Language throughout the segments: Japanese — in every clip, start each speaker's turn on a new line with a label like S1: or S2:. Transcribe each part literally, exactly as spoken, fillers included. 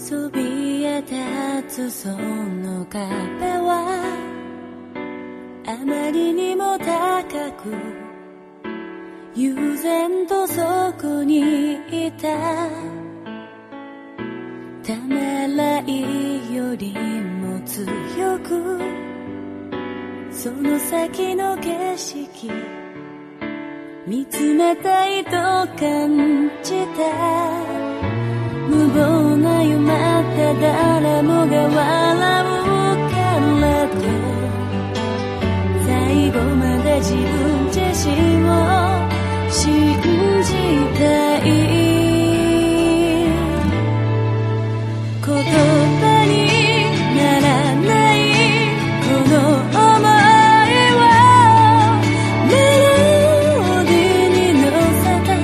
S1: そびえ立つその壁はあまりにも高く悠然とそこにいた。ためらいよりも強くその先の景色見つめたいと感じた。無謀な夢って誰もが笑うけれど最後まで自分自身を信じたい。言葉にならないこの想いをメロディーに乗せて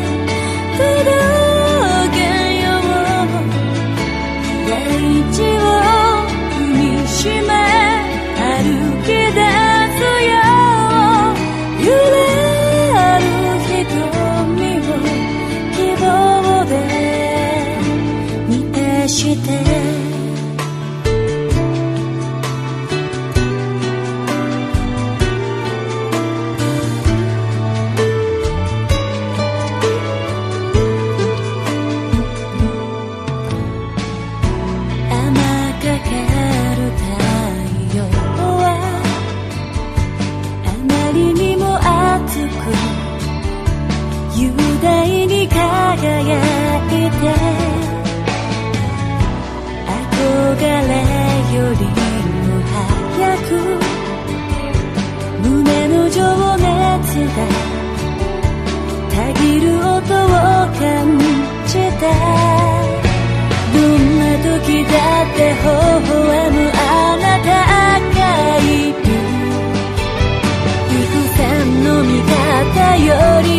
S1: 届けよう。大地を踏みしめ歩き出すよ。揺れる瞳を希望で満たして雄大に輝いて憧れよりも早く胸の情熱がたぎる音を感じた。どんな時だって微笑むあなたがいる。幾千の味方より